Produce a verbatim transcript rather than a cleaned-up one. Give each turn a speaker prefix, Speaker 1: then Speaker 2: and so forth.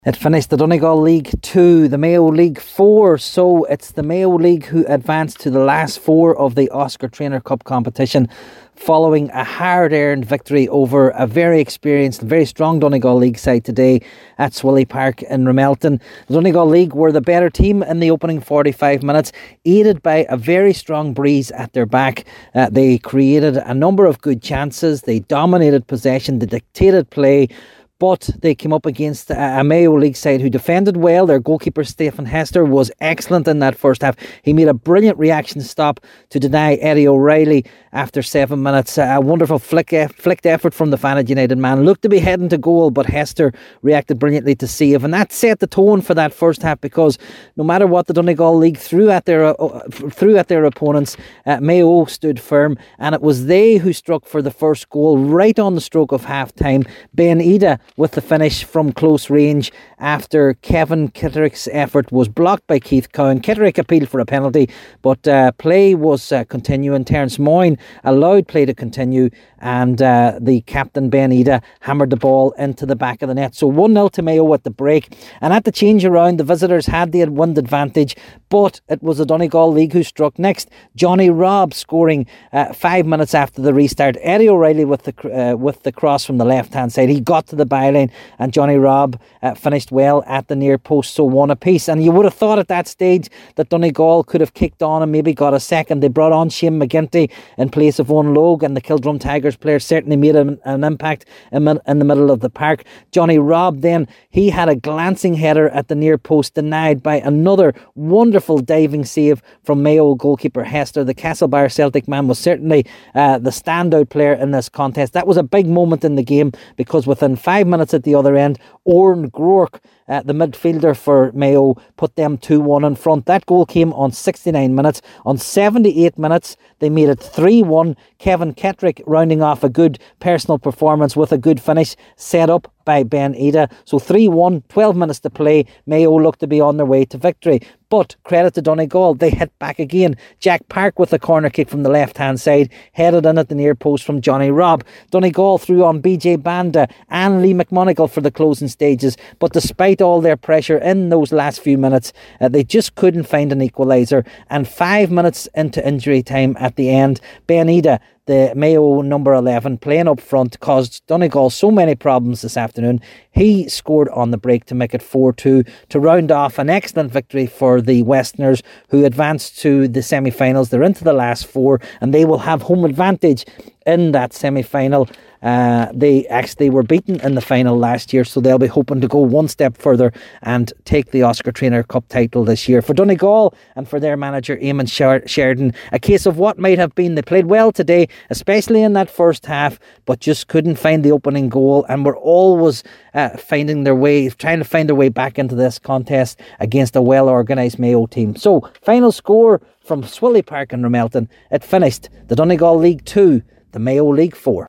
Speaker 1: It finished the Donegal League two, the Mayo League four, so it's the Mayo League who advanced to the last four of the Oscar Traynor Cup competition following a hard-earned victory over a very experienced, very strong Donegal League side today at Swilly Park in Ramelton. The Donegal League were the better team in the opening forty-five minutes, aided by a very strong breeze at their back. Uh, they created a number of good chances, they dominated possession, they dictated play, but they came up against a Mayo League side who defended well. Their goalkeeper, Stephen Hester, was excellent in that first half. He made a brilliant reaction stop to deny Eddie O'Reilly after seven minutes. A wonderful flick, flicked effort from the Fanagh United man. Looked to be heading to goal, but Hester reacted brilliantly to save. And that set the tone for that first half, because no matter what the Donegal League threw at their, uh, threw at their opponents, uh, Mayo stood firm. And it was they who struck for the first goal right on the stroke of half-time. Ben Ida with the finish from close range after Kevin Kitterick's effort was blocked by Keith Cowan. Kitterick appealed for a penalty, but uh, play was uh, continuing. Terence Moyne allowed play to continue, and uh, the captain Ben Ida hammered the ball into the back of the net. So one nil to Mayo at the break, and at the change around, the visitors had the wind advantage, but it was the Donegal League who struck next. Johnny Robb scoring uh, five minutes after the restart. Eddie O'Reilly with the uh, with the cross from the left hand side. He got to the byline, and Johnny Robb uh, finished well at the near post, so one apiece. And you would have thought at that stage that Donegal could have kicked on and maybe got a second. They brought on Shane McGinty in place of Owen Logue, and the Kildrum Tigers player certainly made an, an impact in, in the middle of the park. Johnny Robb then, he had a glancing header at the near post, denied by another wonderful diving save from Mayo goalkeeper Hester. The Castlebar Celtic man was certainly uh, the standout player in this contest. That was a big moment in the game, because within five minutes at the other end, Oran Groark, uh, the midfielder for Mayo, put them two one in front. That goal came on sixty-nine minutes. On seventy-eight minutes, they made it three one. Kevin Kitterick rounding off a good personal performance with a good finish set up by Ben Ida. So three one, twelve minutes to play. Mayo looked to be on their way to victory. But credit to Donegal, they hit back again. Jack Park with a corner kick from the left-hand side, headed in at the near post from Johnny Robb. Donegal threw on B J Banda and Lee McMonigal for the closing stages, but despite all their pressure in those last few minutes, uh, they just couldn't find an equaliser. And five minutes into injury time at the end, Ben Ida, the Mayo number eleven, playing up front, caused Donegal so many problems this afternoon. He scored on the break to make it four two, to round off an excellent victory for the Westerners, who advanced to the semi-finals. They're into the last four, and they will have home advantage in that semi-final. Uh, they actually were beaten in the final last year, so they'll be hoping to go one step further and take the Oscar Traynor Cup title this year. For Donegal and for their manager Eamon Sheridan, a case of what might have been. They played well today, especially in that first half, but just couldn't find the opening goal, and were always uh, finding their way, trying to find their way back into this contest against a well-organised Mayo team. So, final score from Swilly Park in Ramelton. It finished the Donegal League two, the Mayo League four.